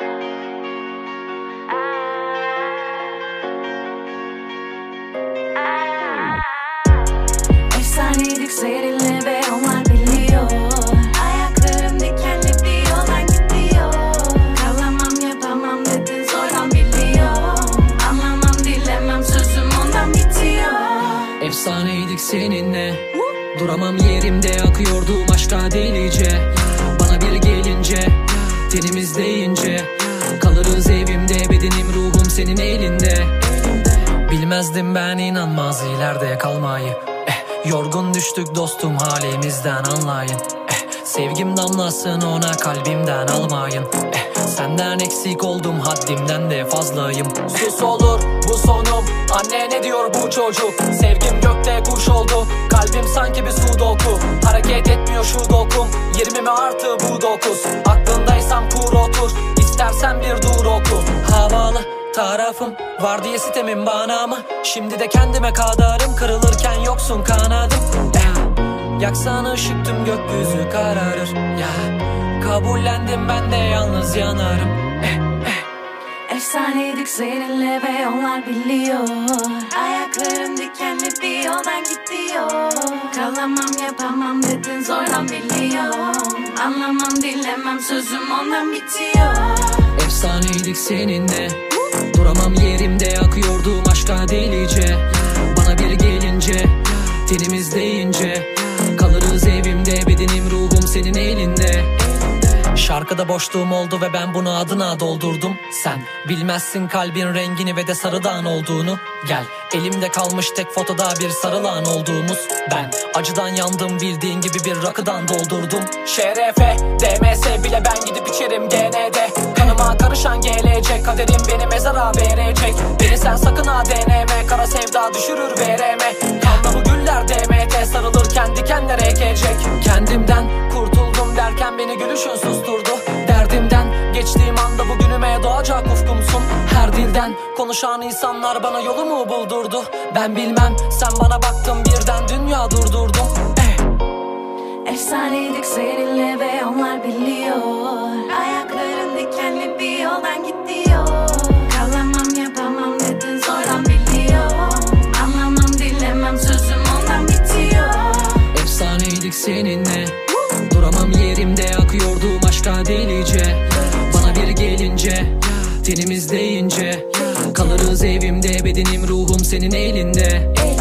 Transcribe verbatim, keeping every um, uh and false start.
Efsaneydik seninle ve onlar biliyor. Ayaklarım dikenli bir yoldan gidiyor. Kalamam yapamam dedin zorlan biliyorum. Anlamam dilemem sözüm ondan bitiyor. Efsaneydik seninle, duramam yerimde, akıyordum aşka delice. Bana bir gelince, tenimiz deyince, kalırız evimde, bedenim ruhum senin elinde. Bilmezdim ben inanmaz ileride kalmayı. eh, Yorgun düştük dostum halimizden anlayın. eh, Sevgim damlasın ona kalbimden almayın. eh, Senden eksik oldum haddimden de fazlayım. Sus olur bu sonum, anne ne diyor bu çocuk? Sevgim gökte kuş oldu, kalbim sanki bir sudoku. Hareket etmiyor şu dokum, yirmi mi artı bu dokuz? Aklındaysam kur otur, istersen bir dur oku. Havalı tarafım var diye sitemim bana mı? Şimdi de kendime kadarım, kırılırken yoksun kanadım. eh, Yaksan ışık tüm gökyüzü kararır. Ya kabullendim ben de yalnız yanarım. eh, eh. Efsaneydik seninle ve onlar biliyor. Ayaklarım dikenli bir yoldan gidiyor. Kalamam yapamam dedin zorlan biliyorum. Anlamam dilemem sözüm ondan bitiyor. Efsaneydik seninle, duramam yerimde, akıyordum aşka delice. Bana bir gelince, tenimiz deyince, kalırız evimde, bedenim ruhum senin elinde. Şarkıda boşluğum oldu ve ben bunu adına doldurdum. Sen bilmezsin kalbin rengini ve de sarıdan olduğunu. Gel elimde kalmış tek fotoda bir sarılan olduğumuz. Ben acıdan yandım bildiğin gibi bir rakıdan doldurdum. Şerefe demese bile ben gidip içerim gene de. Kanıma karışan gelecek, kaderim beni mezara verecek. Beni sen sakın ha deneme, kara sevda düşürür vereme. Kanla bu güller D M T, sarılırken dikenler ekecek. Kendimden kurtuldum derken beni gülüşün susturdu. Derdimden geçtiğim anda bugünüme doğacak ufkumsun. Her dilden konuşan insanlar bana yolumu buldurdu. Ben bilmem sen bana baktın birden dünya durdurdum. eh. Efsaneydik seninle ve onlar biliyor. Ayakların dikenli bir yoldan gidiyor. Kalamam yapamam dedin zorlan biliyorum. Anlamam dilemem sözüm ondan bitiyor. Efsaneydik seninle, duramam yerimde, akıyordum aşka delice. Bana bir gelince, tenimiz deyince, kalırız evimde, bedenim ruhum senin elinde.